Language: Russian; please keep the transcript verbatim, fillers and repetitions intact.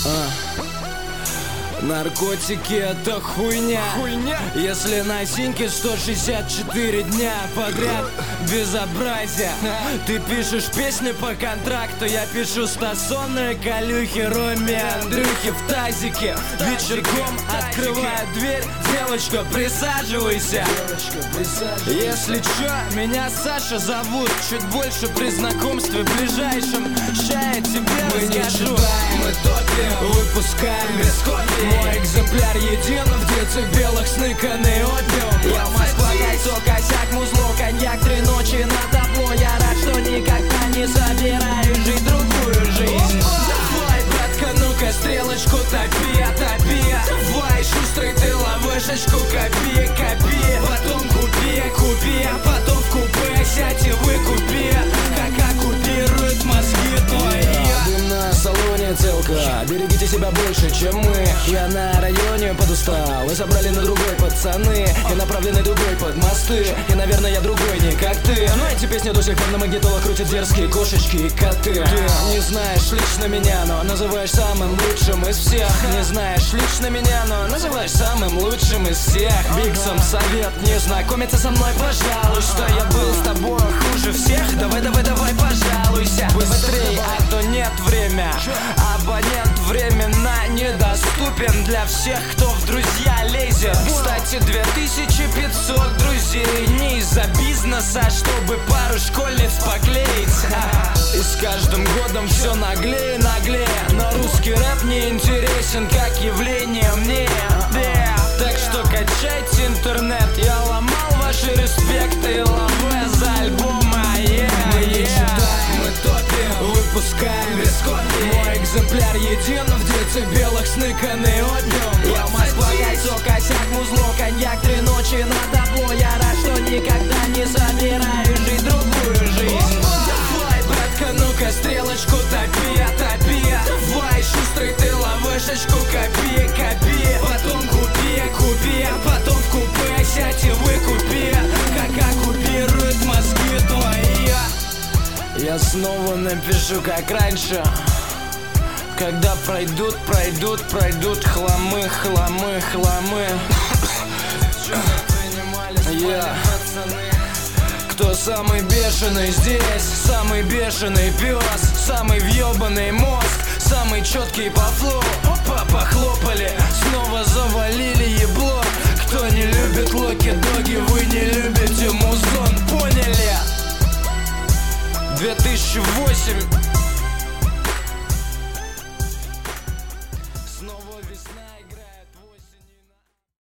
А. Наркотики — это хуйня. хуйня Если на синьке сто шестьдесят четыре дня подряд безобразие. Ты пишешь песни по контракту, я пишу стационные колюхи Роме Андрюхи в тазике. Вечерком открываю дверь, девочка, присаживайся. Если чё, меня Саша зовут. Чуть больше при знакомстве ближайшем. Ща я тебе мы расскажу. Не читаем, мы топим, выпускаем без копий. Мой экземпляр един в децибелах сныканный опиум. Я Москва, кольцо, косяк, музло, коньяк, три ночи на табло. Я рад, что никогда не собираюсь жить другую жизнь. Давай, братка, ну-ка стрелочку топи, топи. Давай, шустрый ты ловешечку, копи, копи. Потом купи, купи, а потом в купе сядь и выкупи. Как оккупируют мозги твои. Дым на салоне целка, берегите себя больше, чем мы. Я на районе подустал, и собрали на другой пацаны. И направлены дугой под мосты. И, наверное, я другой, не как ты. Но эти песни до сих пор на магнитолах крутят дерзкие кошечки и коты. Ты не знаешь лично меня, но называешь самым лучшим из всех. Не знаешь лично меня, но называешь самым лучшим из всех. Бигсом совет не знакомиться со мной, пожалуйста. Я был с тобой хуже всех. Давай, давай, давай, пожалуйся. Быстрей, а то нет время. Абонент временно недоступен для всех, кто в друзья лезет. Кстати, две тысячи пятьсот друзей не из-за бизнеса, чтобы пару школьниц поклеить. И с каждым годом все наглее, наглее. Но русский рэп не интересен как явление мне. Yeah. Так что качайте интернет. Я ломал ваши респекты и лаве за альбомы. Yeah. Мы не читаем, мы топим, выпускаем без копий. Мой экземпляр един в децибелах сныканный опиум. Я Москва, кольцо, косяк, музло, коньяк, три ночи на табло. Я рад, что никогда не собираюсь жить другую жизнь. Давай, братка, ну-ка стрелочку топи, топи. Давай, шустрый ты ловешечку, копи, копи. Потом купи, купи, а потом в купе сядь и выкупи. Как оккупируют мозги твои. Я снова напишу, как раньше. Когда пройдут, пройдут, пройдут хламы, хламы, хламы. Я. Кто самый бешеный здесь? Самый бешеный пес, самый въебаный мозг, самый четкий по флоу. Опа, похлопали, снова завалили ебло. Кто не любит локи-доги, вы не любите музон, поняли? две тысячи восемь. Снова весна играет.